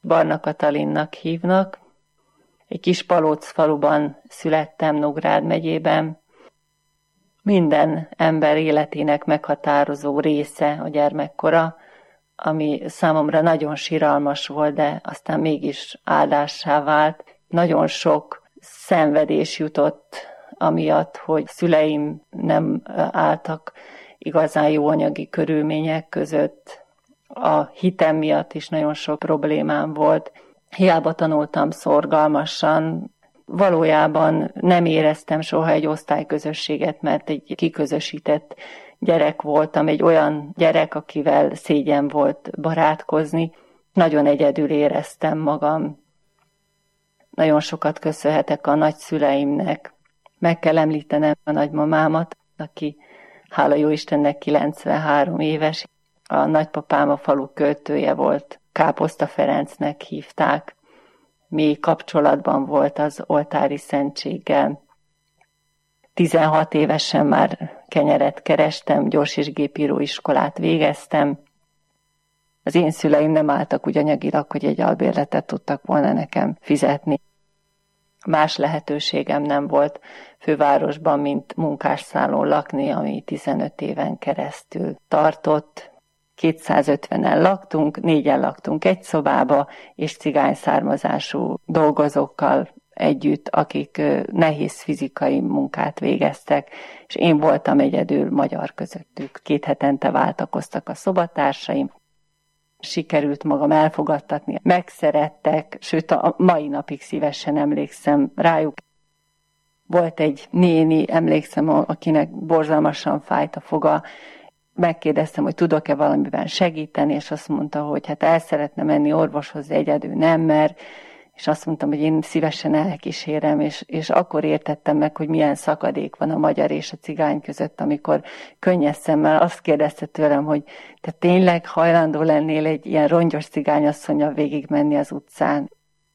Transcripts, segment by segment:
Barna Katalinnak hívnak. Egy kis Palóc faluban születtem Nógrád megyében. Minden ember életének meghatározó része a gyermekkora, ami számomra nagyon siralmas volt, de aztán mégis áldássá vált. Nagyon sok szenvedés jutott amiatt, hogy szüleim nem álltak igazán jó anyagi körülmények között. A hitem miatt is nagyon sok problémám volt. Hiába tanultam szorgalmasan, valójában nem éreztem soha egy osztályközösséget, mert egy kiközösített gyerek voltam, egy olyan gyerek, akivel szégyen volt barátkozni. Nagyon egyedül éreztem magam. Nagyon sokat köszönhetek a nagyszüleimnek. Meg kell említenem a nagymamámat, aki hála jó Istennek 93 éves. A nagypapám a falu költője volt, Káposzta Ferencnek hívták. Mély kapcsolatban volt az oltári szentséggel. 16 évesen már kenyeret kerestem, gyors- és gépíróiskolát végeztem. Az én szüleim nem álltak úgy anyagilag, hogy egy albérletet tudtak volna nekem fizetni. Más lehetőségem nem volt fővárosban, mint munkásszálon lakni, ami 15 éven keresztül tartott. 250-en laktunk, 4-en laktunk egy szobába, és cigány származású dolgozókkal együtt, akik nehéz fizikai munkát végeztek, és én voltam egyedül magyar közöttük. 2 hetente váltakoztak a szobatársaim, sikerült magam elfogadtatni, megszerettek, sőt a mai napig szívesen emlékszem rájuk. Volt egy néni, emlékszem, akinek borzalmasan fájt a foga, megkérdeztem, hogy tudok-e valamiben segíteni, és azt mondta, hogy hát el szeretne menni orvoshoz, de egyedül nem mer, és azt mondtam, hogy én szívesen elkísérem, és akkor értettem meg, hogy milyen szakadék van a magyar és a cigány között, amikor könnyes szemmel azt kérdezte tőlem, hogy te tényleg hajlandó lennél egy ilyen rongyos cigányasszonnyal végigmenni az utcán.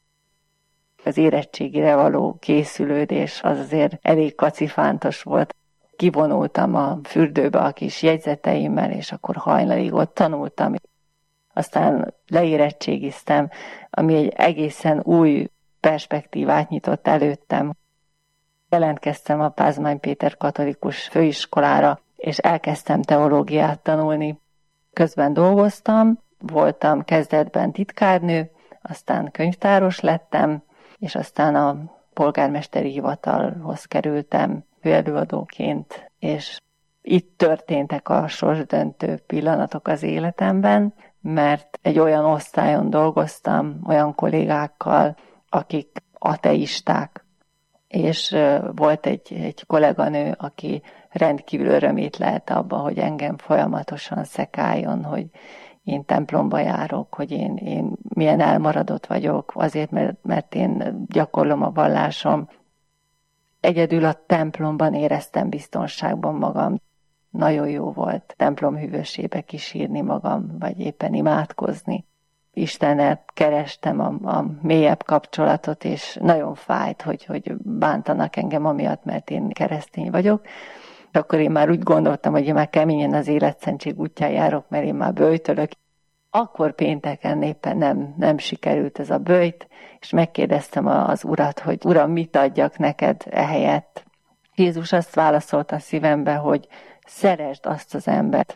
Az érettségire való készülődés az azért elég kacifántos volt. Kivonultam a fürdőbe a kis jegyzeteimmel, és akkor hajnalig ott tanultam. Aztán leérettségiztem, ami egy egészen új perspektívát nyitott előttem. Jelentkeztem a Pázmány Péter katolikus főiskolára, és elkezdtem teológiát tanulni. Közben dolgoztam, voltam kezdetben titkárnő, aztán könyvtáros lettem, és aztán a polgármesteri hivatalhoz kerültem főelőadóként, és itt történtek a sorsdöntő pillanatok az életemben, mert egy olyan osztályon dolgoztam, olyan kollégákkal, akik ateisták, és volt egy kolléganő, aki rendkívül örömét lelte abba, hogy engem folyamatosan szekáljon, hogy én templomba járok, hogy én milyen elmaradott vagyok, azért, mert én gyakorlom a vallásom. Egyedül a templomban éreztem biztonságban magam. Nagyon jó volt templom hűvösébe kísírni magam, vagy éppen imádkozni. Istennel kerestem a mélyebb kapcsolatot, és nagyon fájt, hogy bántanak engem amiatt, mert én keresztény vagyok. Akkor én már úgy gondoltam, hogy én már keményen az életszentség útján járok, mert én már böjtölök. Akkor pénteken éppen nem sikerült ez a böjt, és megkérdeztem az Urat, hogy Uram, mit adjak neked ehelyett. Jézus azt válaszolta a szívembe, hogy szeresd azt az embert.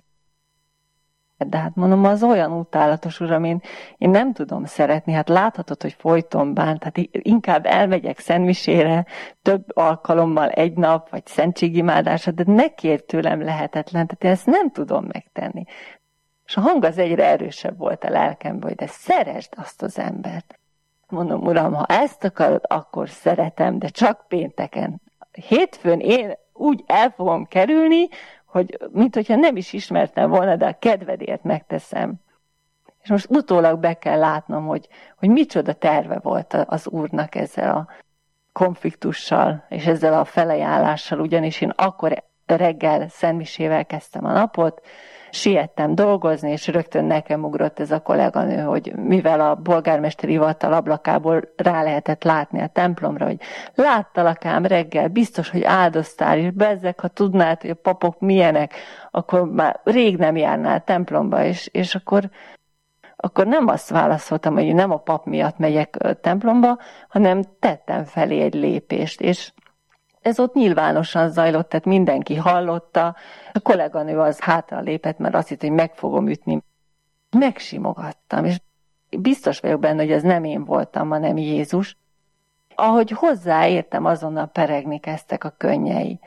De hát mondom, az olyan utálatos, Uram, én nem tudom szeretni, hát láthatod, hogy folyton bánt, hát inkább elmegyek szentmisére több alkalommal egy nap, vagy szentségimádásra, de ne kérj tőlem lehetetlen, tehát én ezt nem tudom megtenni. És a hang az egyre erősebb volt a lelkemben, hogy de szeresd azt az embert. Mondom, Uram, ha ezt akarod, akkor szeretem, de csak pénteken. Hétfőn én úgy el fogom kerülni, hogy mint hogyha nem is ismertem volna, de a kedvedért megteszem. És most utólag be kell látnom, hogy micsoda terve volt az Úrnak ezzel a konfliktussal, és ezzel a felajánlással, ugyanis én akkor reggel szentmisével kezdtem a napot, siettem dolgozni, és rögtön nekem ugrott ez a kolléganő, hogy mivel a polgármesteri hivatal ablakából rá lehetett látni a templomra, hogy láttalak ám reggel, biztos, hogy áldoztál, és bezzeg, ha tudnád, hogy a papok milyenek, akkor már rég nem járnál templomba, és akkor akkor nem azt válaszoltam, hogy nem a pap miatt megyek templomba, hanem tettem felé egy lépést, és ez ott nyilvánosan zajlott, tehát mindenki hallotta. A kolléganő az hátra lépett, mert azt hitt, hogy meg fogom ütni. Megsimogattam, és biztos vagyok benne, hogy ez nem én voltam, hanem Jézus. Ahogy hozzáértem, azonnal peregni kezdtek a könnyei.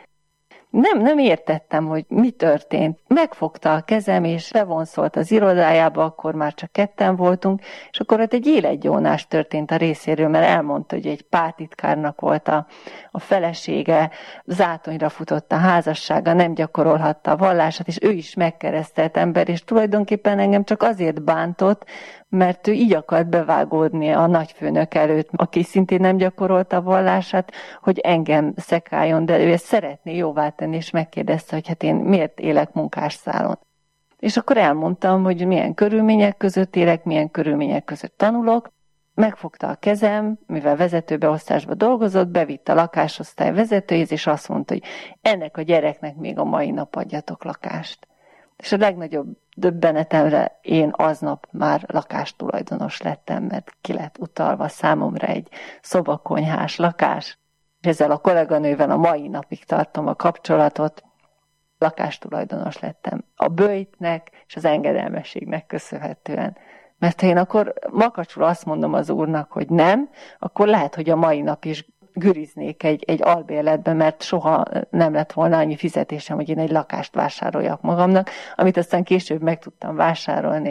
Nem értettem, hogy mi történt. Megfogta a kezem, és bevonszolt az irodájába, akkor már csak ketten voltunk, és akkor ott egy életgyónás történt a részéről, mert elmondta, hogy egy pártitkárnak volt a felesége, zátonyra futott a házassága, nem gyakorolhatta a vallását, és ő is megkeresztelt ember, és tulajdonképpen engem csak azért bántott, mert ő így akart bevágódni a nagyfőnök előtt, aki szintén nem gyakorolta a vallását, hogy engem szekáljon, de ő ezt szeretné jóvá tenni, és megkérdezte, hogy hát én miért élek munkásszálon. És akkor elmondtam, hogy milyen körülmények között élek, milyen körülmények között tanulok. Megfogta a kezem, mivel vezetőbeosztásban dolgozott, bevitt a lakásosztály vezetőjéhez, és azt mondta, hogy ennek a gyereknek még a mai nap adjatok lakást. És a legnagyobb döbbenetemre én aznap már lakástulajdonos lettem, mert ki lett utalva számomra egy szobakonyhás lakás. És ezzel a kolléganővel a mai napig tartom a kapcsolatot. Lakástulajdonos lettem a böjtnek és az engedelmességnek köszönhetően. Mert ha én akkor makacsul azt mondom az úrnak, hogy nem, akkor lehet, hogy a mai nap is güriznék egy albérletbe, mert soha nem lett volna annyi fizetésem, hogy én egy lakást vásároljak magamnak, amit aztán később meg tudtam vásárolni.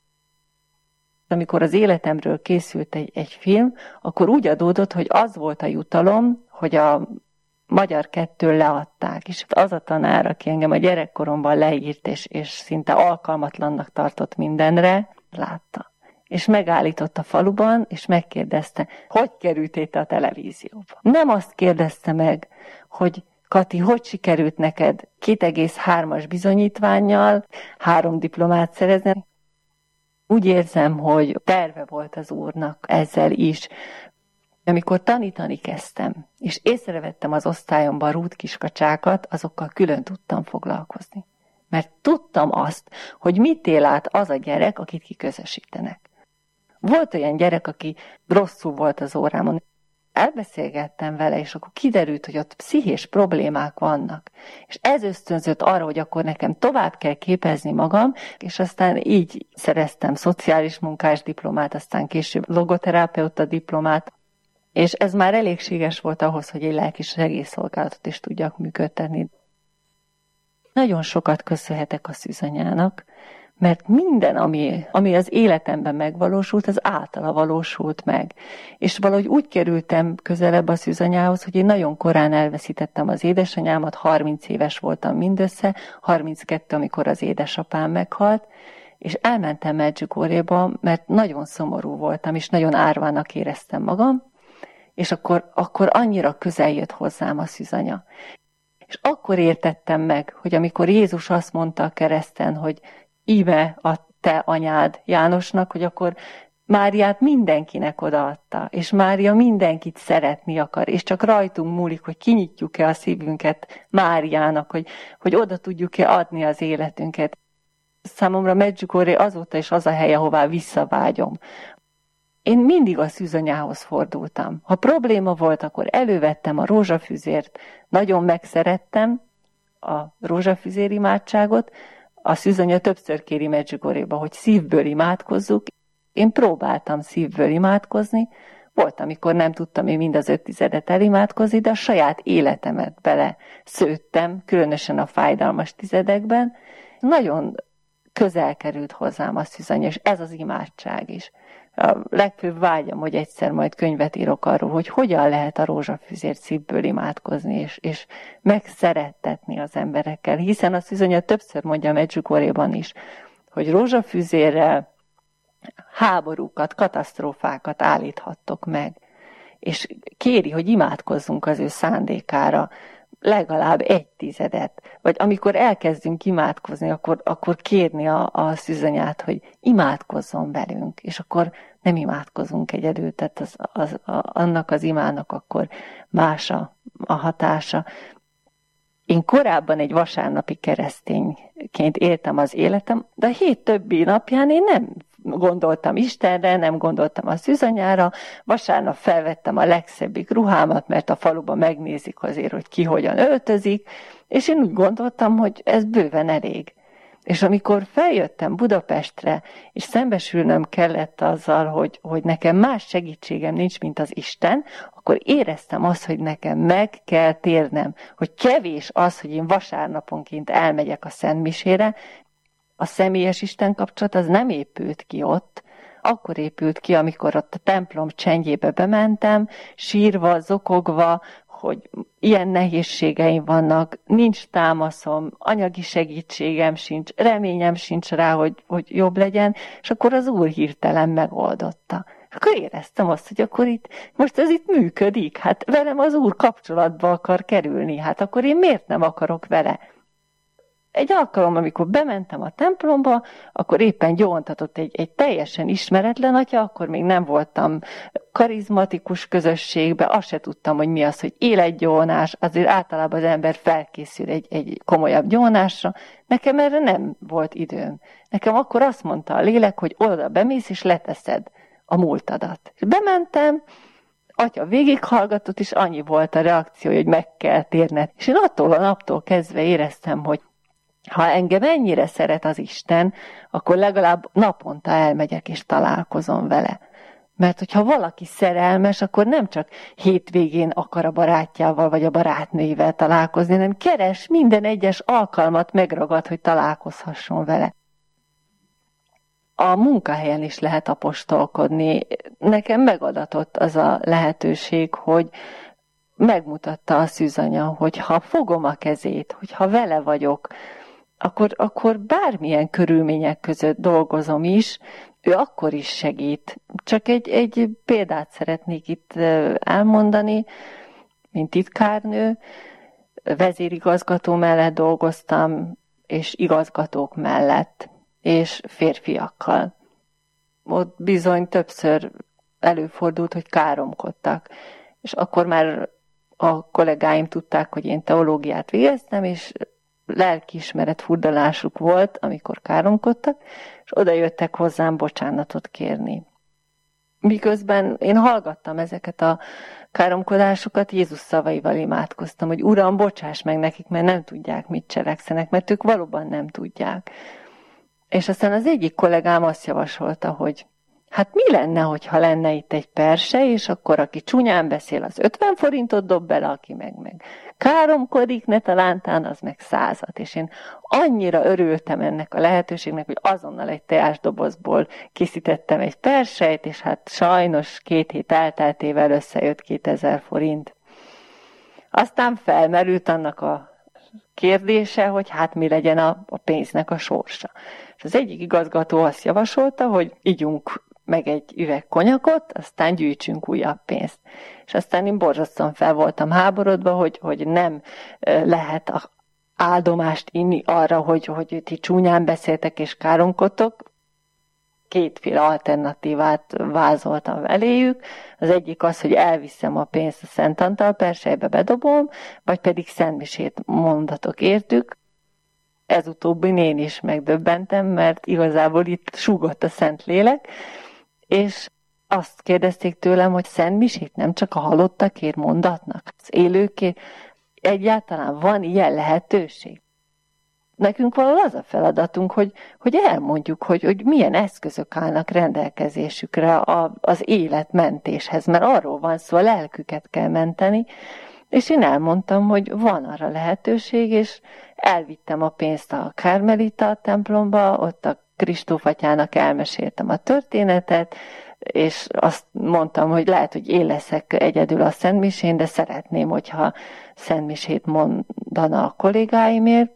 Amikor az életemről készült egy film, akkor úgy adódott, hogy az volt a jutalom, hogy a Magyar 2 leadták, és az a tanár, aki engem a gyerekkoromban leírt, és szinte alkalmatlannak tartott mindenre, látta. És megállított a faluban, és megkérdezte, hogy kerültél te a televízióba. Nem azt kérdezte meg, hogy Kati, hogy sikerült neked 2,3-as bizonyítvánnyal 3 diplomát szerezni? Úgy érzem, hogy terve volt az úrnak ezzel is. Amikor tanítani kezdtem, és észrevettem az osztályomban rúdkiskacsákat, azokkal külön tudtam foglalkozni. Mert tudtam azt, hogy mit él át az a gyerek, akit kiközösítenek. Volt olyan gyerek, aki rosszul volt az órámon. Elbeszélgettem vele, és akkor kiderült, hogy ott pszichés problémák vannak. És ez ösztönzött arra, hogy akkor nekem tovább kell képezni magam, és aztán így szereztem szociális munkás diplomát, aztán később logoterapeuta diplomát, és ez már elégséges volt ahhoz, hogy egy lelki segélyszolgálatot is tudjak működtetni. Nagyon sokat köszönhetek a szűzanyának, mert minden, ami az életemben megvalósult, az általa valósult meg. És valahogy úgy kerültem közelebb a szűzanyához, hogy én nagyon korán elveszítettem az édesanyámat, 30 éves voltam mindössze, 32, amikor az édesapám meghalt, és elmentem Medjugorjéba, mert nagyon szomorú voltam, és nagyon árvának éreztem magam, és akkor annyira közel jött hozzám a szűzanya. És akkor értettem meg, hogy amikor Jézus azt mondta a kereszten, hogy íme a te anyád Jánosnak, hogy akkor Máriát mindenkinek odaadta, és Mária mindenkit szeretni akar, és csak rajtunk múlik, hogy kinyitjuk-e a szívünket Máriának, hogy oda tudjuk-e adni az életünket. Számomra Medjugorje azóta is az a hely, ahová visszavágyom. Én mindig a szűzanyához fordultam. Ha probléma volt, akkor elővettem a rózsafüzért, nagyon megszerettem a rózsafüzér imádságot, a szűzanya többször kéri Medjugorjéba, hogy szívből imádkozzuk. Én próbáltam szívből imádkozni, volt, amikor nem tudtam én mind az 5 tizedet elimádkozni, de a saját életemet bele szőttem, különösen a fájdalmas tizedekben. Nagyon közel került hozzám a szűzanya, és ez az imádság is. A legfőbb vágyam, hogy egyszer majd könyvet írok arról, hogy hogyan lehet a rózsafüzért szívből imádkozni, és megszerettetni az emberekkel. Hiszen a szűzanya többször mondja Medjugorjéban is, hogy rózsafüzérrel háborúkat, katasztrófákat állíthattok meg. És kéri, hogy imádkozzunk az ő szándékára, legalább 1 tizedet. Vagy amikor elkezdünk imádkozni, akkor kérni a szűzanyát, hogy imádkozzon velünk, és akkor nem imádkozunk egyedül, tehát annak az imának akkor más a hatása. Én korábban egy vasárnapi keresztényként éltem az életem, de a hét többi napján én nem gondoltam Istenre, nem gondoltam a szűzanyára. Vasárnap felvettem a legszebbik ruhámat, mert a faluban megnézik azért, hogy ki hogyan öltözik, és én úgy gondoltam, hogy ez bőven elég. És amikor feljöttem Budapestre, és szembesülnöm kellett azzal, hogy nekem más segítségem nincs, mint az Isten, akkor éreztem azt, hogy nekem meg kell térnem, hogy kevés az, hogy én vasárnaponként elmegyek a szentmisére. A személyes Isten kapcsolat az nem épült ki ott, akkor épült ki, amikor ott a templom csendjébe bementem, sírva, zokogva, hogy ilyen nehézségeim vannak, nincs támaszom, anyagi segítségem sincs, reményem sincs rá, hogy jobb legyen, és akkor az Úr hirtelen megoldotta. Akkor éreztem azt, hogy akkor most ez itt működik, hát velem az Úr kapcsolatba akar kerülni, hát akkor én miért nem akarok vele? Egy alkalom, amikor bementem a templomba, akkor éppen gyóntatott egy teljesen ismeretlen atya, akkor még nem voltam karizmatikus közösségbe, azt se tudtam, hogy mi az, hogy életgyónás, azért általában az ember felkészül egy komolyabb gyónásra. Nekem erre nem volt időm. Nekem akkor azt mondta a lélek, hogy oda bemész és leteszed a múltadat. És bementem, atya végighallgatott, és annyi volt a reakció, hogy meg kell térned. És én attól a naptól kezdve éreztem, hogy ha engem ennyire szeret az Isten, akkor legalább naponta elmegyek és találkozom vele. Mert hogyha valaki szerelmes, akkor nem csak hétvégén akar a barátjával vagy a barátnőivel találkozni, hanem keres minden egyes alkalmat megragad, hogy találkozhasson vele. A munkahelyen is lehet apostolkodni. Nekem megadatott az a lehetőség, hogy megmutatta a szűzanya, hogy ha fogom a kezét, hogyha vele vagyok, akkor bármilyen körülmények között dolgozom is, ő akkor is segít. Csak egy példát szeretnék itt elmondani, mint titkárnő. Vezérigazgató mellett dolgoztam, és igazgatók mellett, és férfiakkal. Ott bizony többször előfordult, hogy káromkodtak. És akkor már a kollégáim tudták, hogy én teológiát végeztem, és lelkiismeret furdalásuk volt, amikor káromkodtak, és oda jöttek hozzám bocsánatot kérni. Miközben én hallgattam ezeket a káromkodásokat, Jézus szavaival imádkoztam, hogy Uram, bocsáss meg nekik, mert nem tudják, mit cselekszenek, mert ők valóban nem tudják. És aztán az egyik kollégám azt javasolta, hogy hát mi lenne, hogyha lenne itt egy perse, és akkor aki csúnyán beszél, az 50 forintot dob bele, aki meg káromkodik, ne talántán, az meg 100-at. És én annyira örültem ennek a lehetőségnek, hogy azonnal egy teásdobozból készítettem egy persejt, és hát sajnos 2 hét elteltével összejött 2000 forint. Aztán felmerült annak a kérdése, hogy hát mi legyen a pénznek a sorsa. És az egyik igazgató azt javasolta, hogy ígyunk meg egy üveg konyakot, aztán gyűjtsünk újabb pénzt. És aztán én borzasztóan fel voltam háborodva, hogy nem lehet áldomást inni arra, hogy ti csúnyán beszéltek és káromkodtok. 2 alternatívát vázoltam eléjük. Az egyik az, hogy elviszem a pénzt a Szent Antal persejbe, bedobom, vagy pedig szentmisét mondatok értük. Ez utóbbin én is megdöbbentem, mert igazából itt súgott a Szentlélek, és azt kérdezték tőlem, hogy szentmisét nem csak a halottakért mondatnak, az élőkért, egyáltalán van ilyen lehetőség. Nekünk valahol az a feladatunk, hogy elmondjuk, hogy milyen eszközök állnak rendelkezésükre az életmentéshez, mert arról van szó, a lelküket kell menteni, és én elmondtam, hogy van arra lehetőség, és elvittem a pénzt a Karmelita templomba, ott a Kristóf atyának elmeséltem a történetet, és azt mondtam, hogy lehet, hogy én leszek egyedül a szentmisén, de szeretném, hogyha szentmisét mondana a kollégáimért.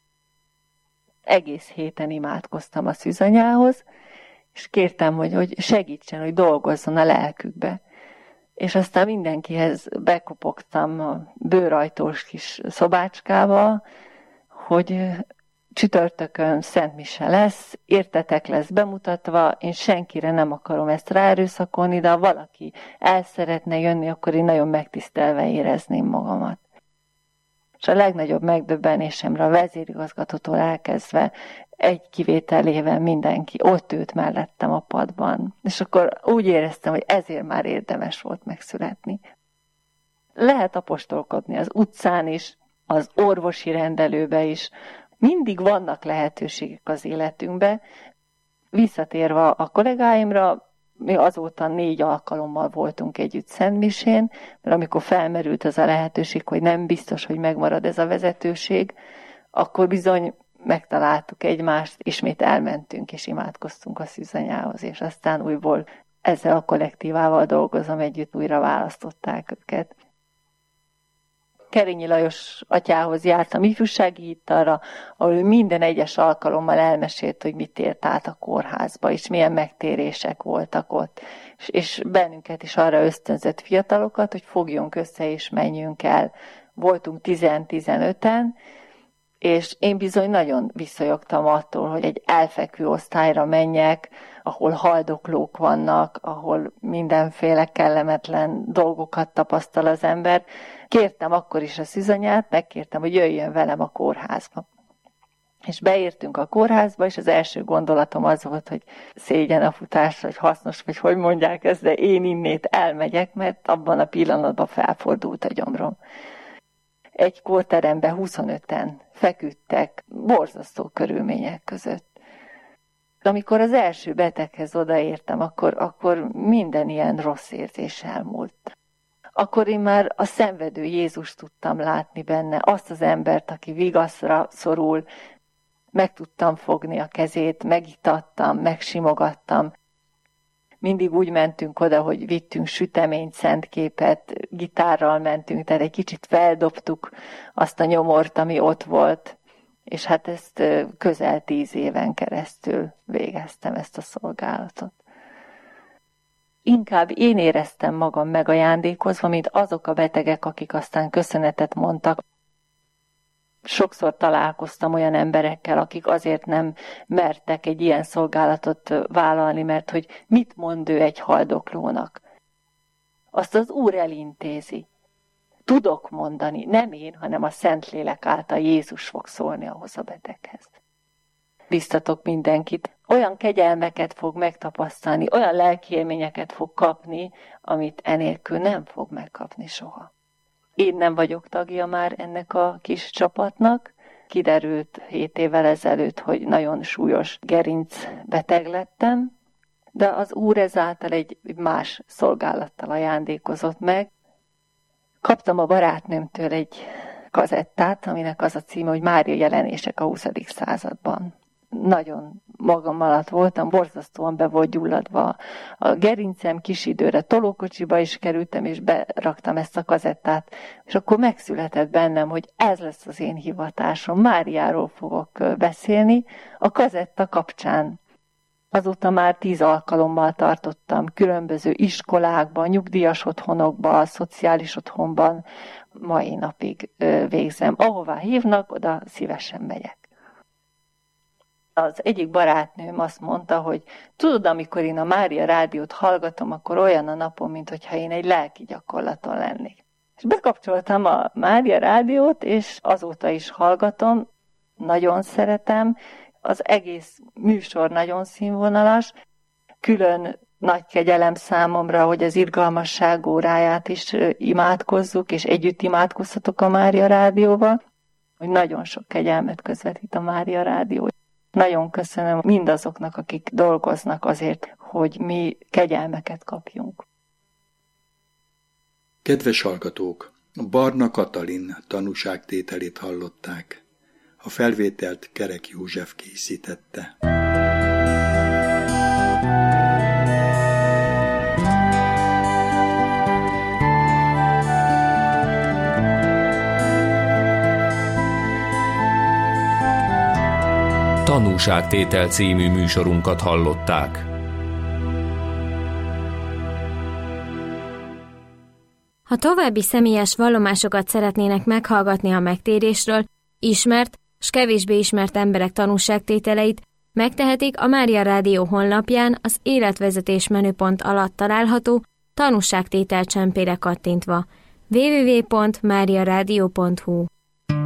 Egész héten imádkoztam a szűzanyához, és kértem, hogy segítsen, hogy dolgozzon a lelkükbe. És aztán mindenkihez bekopogtam a bőrajtós kis szobácskába, hogy csütörtökön szentmise lesz, értetek lesz bemutatva, én senkire nem akarom ezt ráerőszakolni, de ha valaki el szeretne jönni, akkor én nagyon megtisztelve érezném magamat. És a legnagyobb megdöbbenésemre a vezérigazgatótól elkezdve egy kivételével mindenki ott ült mellettem a padban. És akkor úgy éreztem, hogy ezért már érdemes volt megszületni. Lehet apostolkodni az utcán is, az orvosi rendelőbe is. Mindig vannak lehetőségek az életünkbe. Visszatérve a kollégáimra, mi azóta 4 alkalommal voltunk együtt szentmisén, mert amikor felmerült az a lehetőség, hogy nem biztos, hogy megmarad ez a vezetőség, akkor bizony megtaláltuk egymást, ismét elmentünk és imádkoztunk a szűzanyához, és aztán újból ezzel a kollektívával dolgozom együtt, újra választották őket. Kerényi Lajos atyához jártam ifjúsági hittalra, ahol minden egyes alkalommal elmesélt, hogy mit ért át a kórházba, és milyen megtérések voltak ott. És bennünket is arra ösztönzött fiatalokat, hogy fogjunk össze és menjünk el. Voltunk 10-15-en, és én bizony nagyon visszajogtam attól, hogy egy elfekvő osztályra menjek, ahol haldoklók vannak, ahol mindenféle kellemetlen dolgokat tapasztal az ember. Kértem akkor is a szűzanyát, megkértem, hogy jöjjön velem a kórházba. És beértünk a kórházba, és az első gondolatom az volt, hogy szégyen a futás, vagy hasznos, vagy hogy mondják ezt, de én innét elmegyek, mert abban a pillanatban felfordult a gyomrom. Egy kórteremben 25-en feküdtek borzasztó körülmények között. Amikor az első beteghez odaértem, akkor minden ilyen rossz érzés elmúlt. Akkor én már a szenvedő Jézust tudtam látni benne, azt az embert, aki vigaszra szorul, meg tudtam fogni a kezét, megitattam, megsimogattam. Mindig úgy mentünk oda, hogy vittünk süteményt, szentképet, gitárral mentünk, tehát egy kicsit feldobtuk azt a nyomort, ami ott volt, és hát ezt közel 10 éven keresztül végeztem ezt a szolgálatot. Inkább én éreztem magam megajándékozva, mint azok a betegek, akik aztán köszönetet mondtak. Sokszor találkoztam olyan emberekkel, akik azért nem mertek egy ilyen szolgálatot vállalni, mert hogy mit mond ő egy haldoklónak. Azt az Úr elintézi. Tudok mondani, nem én, hanem a Szentlélek által Jézus fog szólni ahhoz a beteghez. Biztatok mindenkit, olyan kegyelmeket fog megtapasztalni, olyan lelkiélményeket fog kapni, amit enélkül nem fog megkapni soha. Én nem vagyok tagja már ennek a kis csapatnak. Kiderült 7 évvel ezelőtt, hogy nagyon súlyos gerincbeteg lettem, de az Úr ezáltal egy más szolgálattal ajándékozott meg. Kaptam a barátnőmtől egy kazettát, aminek az a címe, hogy Mária jelenések a 20. században. Nagyon magam alatt voltam, borzasztóan be volt gyulladva a gerincem, kis időre tolókocsiba is kerültem, és beraktam ezt a kazettát, és akkor megszületett bennem, hogy ez lesz az én hivatásom, Máriáról fogok beszélni a kazetta kapcsán. Azóta már 10 alkalommal tartottam különböző iskolákban, nyugdíjas otthonokban, szociális otthonban, mai napig végzem. Ahová hívnak, oda szívesen megyek. Az egyik barátnőm azt mondta, hogy tudod, amikor én a Mária rádiót hallgatom, akkor olyan a napom, mintha én egy lelki gyakorlaton lennék. És bekapcsoltam a Mária rádiót, és azóta is hallgatom, nagyon szeretem, az egész műsor nagyon színvonalas, külön nagy kegyelem számomra, hogy az irgalmasság óráját is imádkozzuk, és együtt imádkozhatok a Mária rádióval, hogy nagyon sok kegyelmet közvetít a Mária rádió. Nagyon köszönöm mindazoknak, akik dolgoznak azért, hogy mi kegyelmeket kapjunk. Kedves hallgatók, Barna Katalin tanúságtételét hallották. A felvételt Kerek József készítette. Tanúságtétel című műsorunkat hallották. Ha további személyes vallomásokat szeretnének meghallgatni a megtérésről, ismert s kevésbé ismert emberek tanúságtételeit, megtehetik a Mária Rádió honlapján az életvezetés menüpont alatt található tanúságtétel csempére kattintva. www.mariaradio.hu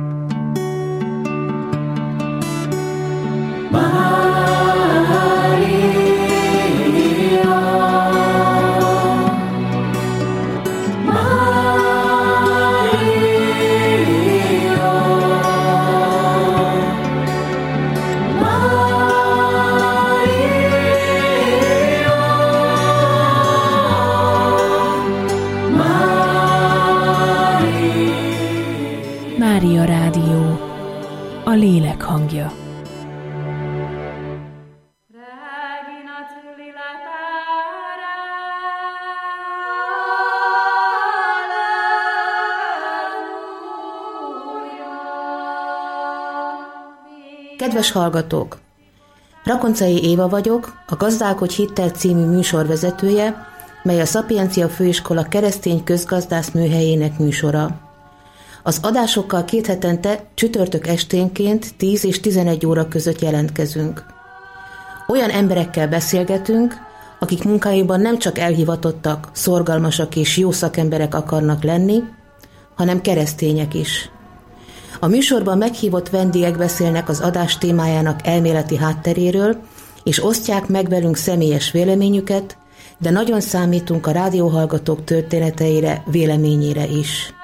lélek hangja. Kedves hallgatók! Rakoncai Éva vagyok, a Gazdálkodj hittel című műsor vezetője, mely a Szapiencia Főiskola keresztény közgazdász műhelyének műsora. Az adásokkal 2 hetente csütörtök esténként 10 és 11 óra között jelentkezünk. Olyan emberekkel beszélgetünk, akik munkájukban nem csak elhivatottak, szorgalmasak és jó szakemberek akarnak lenni, hanem keresztények is. A műsorban meghívott vendégek beszélnek az adás témájának elméleti hátteréről, és osztják meg velünk személyes véleményüket, de nagyon számítunk a rádióhallgatók történeteire, véleményére is.